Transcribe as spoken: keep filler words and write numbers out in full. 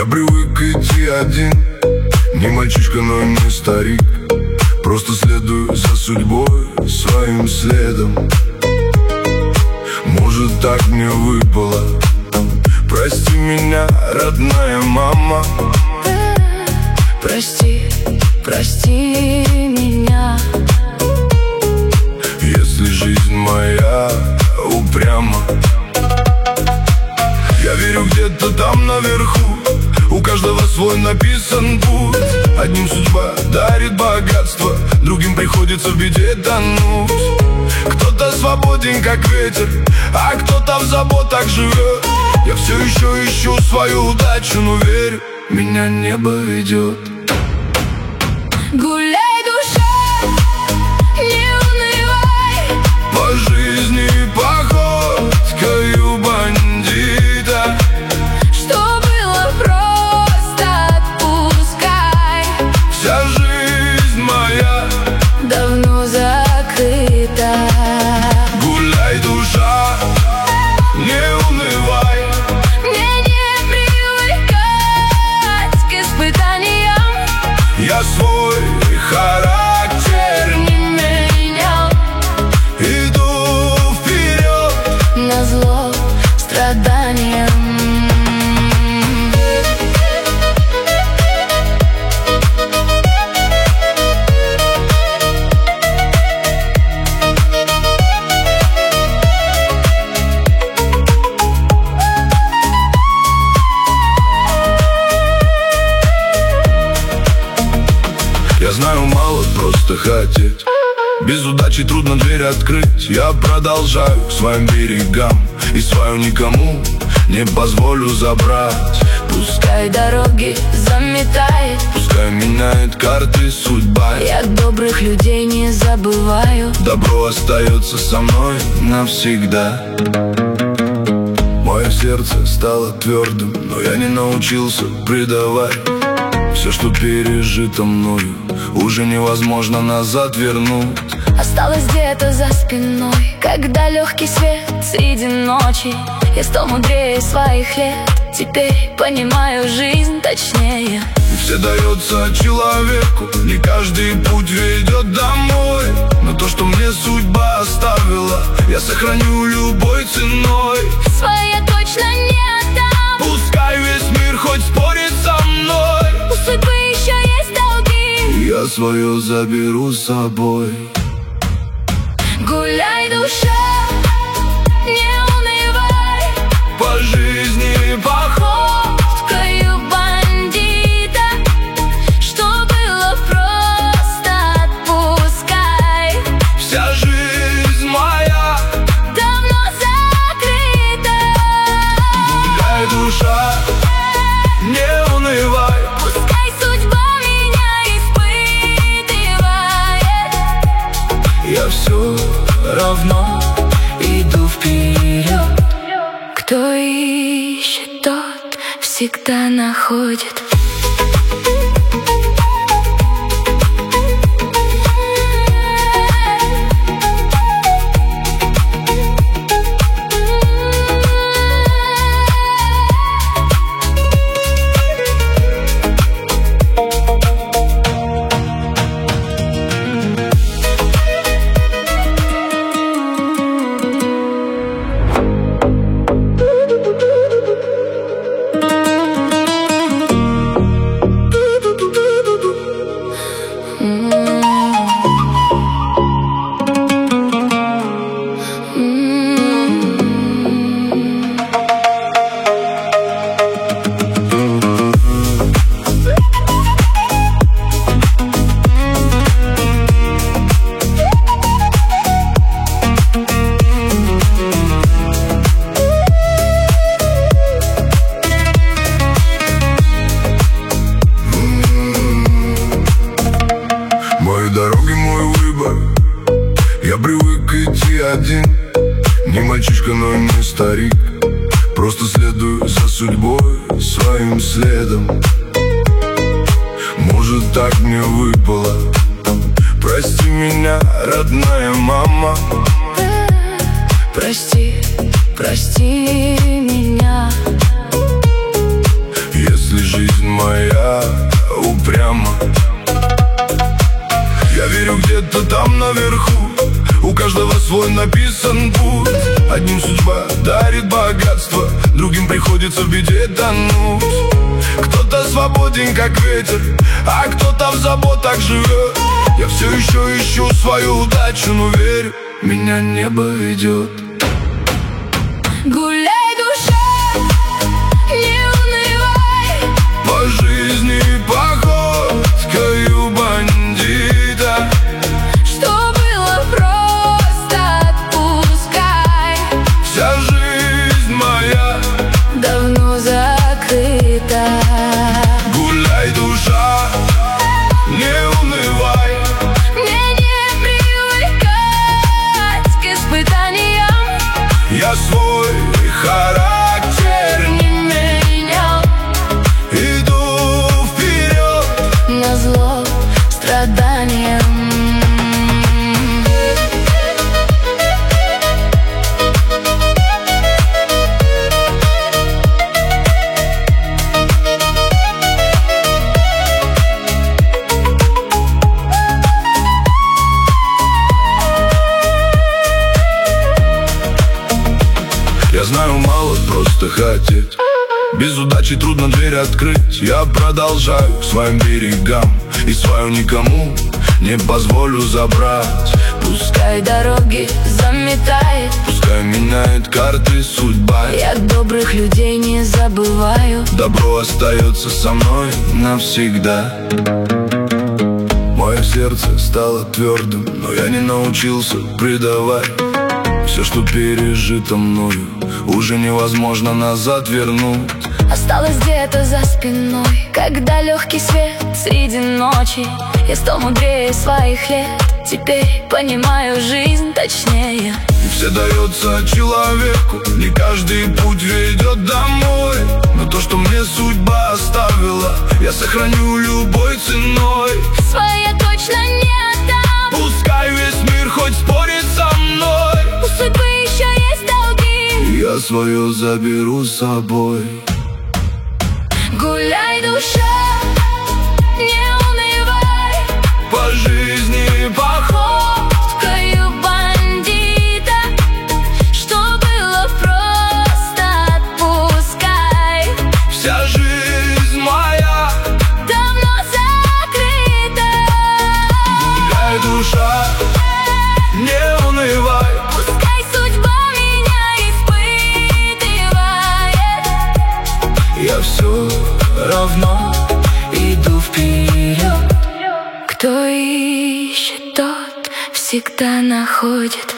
Я привык идти один, не мальчишка, но и не старик. Просто следую за судьбой своим следом. Может, так мне выпало. Прости меня, родная мама. Прости, прости меня. Если жизнь моя упряма, я верю, где-то там наверху у каждого свой написан путь. Одним судьба дарит богатство, другим приходится в беде тонуть. Кто-то свободен, как ветер, а кто-то в заботах живет. Я все еще ищу свою удачу, но верю, меня небо ведет. Гуляй, душа, не унывай. По жизни походкою бандита. Что было, просто отпускай. Вся жизнь моя давно закрыта. Гуляй, душа, не унывай. Мне не привыкать к испытаниям. Я свой характер Не менял. иду вперед Назло страданиям. Я знаю, мало просто хотеть. Без удачи трудно дверь открыть. Я продолжаю к своим берегам и свою никому не позволю забрать. Пускай дороги заметает, Пускай меняет карты судьба. я добрых людей не забываю. Добро остается со мной навсегда. Мое сердце стало твердым, но я не научился предавать. Все, что пережито мною, уже невозможно назад вернуть. Осталось где-то за спиной, когда легкий свет среди ночи. Я стал мудрее своих лет, теперь понимаю жизнь точнее. И все дается человеку, не каждый путь ведет домой. Но то, что мне судьба оставила, я сохраню любой ценой. Своя точно не отдам. Пускай весь мир хоть спорит со мной, У судьбы еще есть долги. я свое заберу с собой. Гуляй, душа, не унывай. По жизни Походкою бандита. Что было, просто отпускай. вся жизнь моя Давно закрыта. гуляй, душа, не унывай. Пускай судьба меня испытывает, Я все равно иду вперед. Кто ищет, тот всегда находит. Мои дороги, мой выбор. Я привык идти один, не мальчишка, но и не старик. Просто следую за судьбой своим следом. Может, так мне выпало. Прости меня, родная мама. Прости, прости меня. Если жизнь где-то там наверху. У каждого свой написан путь. Одним судьба дарит богатство, другим приходится в беде тонуть. Кто-то свободен, как ветер, а кто-то в заботах живет. Я все еще ищу свою удачу, но верю, меня небо ведет. Гуляй, душа, не унывай, по жизни походкою бандита. что было просто отпускай. Вся жизнь моя давно закрыта. Гуляй, душа, не унывай. Мне не привыкать к испытаниям. Я свой характер Не менял иду вперед. назло страданиям. Я знаю, мало просто хотеть, без удачи трудно дверь открыть. Я продолжаю к своим берегам и свою никому не позволю забрать. Пускай дороги заметает, Пускай меняет карты судьба, я добрых людей не забываю. добро остается со мной навсегда. Мое сердце стало твердым, но я не научился предавать. Все, что пережито мною, уже невозможно назад вернуть. Осталось где-то за спиной, когда легкий свет среди ночи. Я стал мудрее своих лет, теперь понимаю жизнь точнее. И все дается человеку, не каждый путь ведет домой. Но то, что мне судьба оставила, я сохраню любой ценой. Своя точно не отдам, Пускай весь мир хоть спорит со мной, у судьбы еще есть долги. я свое заберу с собой. Гуляй, душа, не унывай, По жизни походкою бандита. Что было просто отпускай. вся жизнь моя. Давно закрыта. Гуляй, душа, не унывай. Пускай судьба меня испытывает, Я все равно иду вперед. кто ищет, тот всегда находит.